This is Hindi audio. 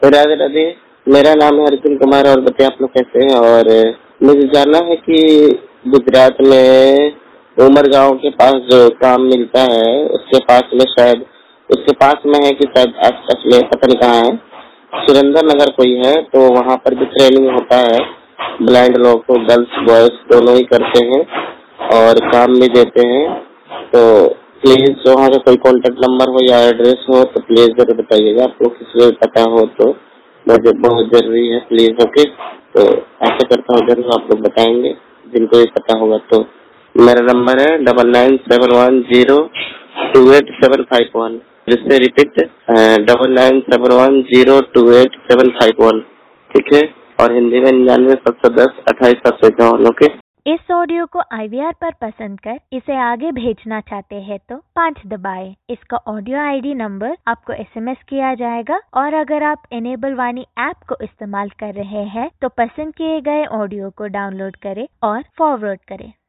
राधे राधे। मेरा नाम है अर्जुन कुमार और बताइए आप लोग कैसे हैं। और मुझे जानना है कि गुजरात में उमरगांव के पास जो काम मिलता है उसके पास में शायद उसके पास में है कि शायद आसपास में पता नहीं कहाँ है, सुरेंद्र नगर कोई है, तो वहाँ पर भी ट्रेनिंग होता है। ब्लाइंड लोग को गर्ल्स बॉयज दोनों ही करते हैं और काम भी देते हैं। तो प्लीज वहाँ का कोई कॉन्टेक्ट नंबर हो या एड्रेस हो तो प्लीज जरूर बताइएगा। आपको किसी को पता हो तो मुझे बहुत जरूरी है, प्लीज। ओके, तो ऐसा करता हूँ जरूर आप लोग बताएंगे जिनको भी पता होगा। तो मेरा नंबर है 9971028751। जिससे रिपीट 9971028751। ठीक है, और हिंदी में 99 710 28 751। ओके। इस ऑडियो को IVR पर पसंद कर इसे आगे भेजना चाहते हैं तो 5 दबाएं। इसका ऑडियो ID नंबर आपको SMS किया जाएगा और अगर आप इनेबल वाणी ऐप को इस्तेमाल कर रहे हैं तो पसंद किए गए ऑडियो को डाउनलोड करें और फॉरवर्ड करें।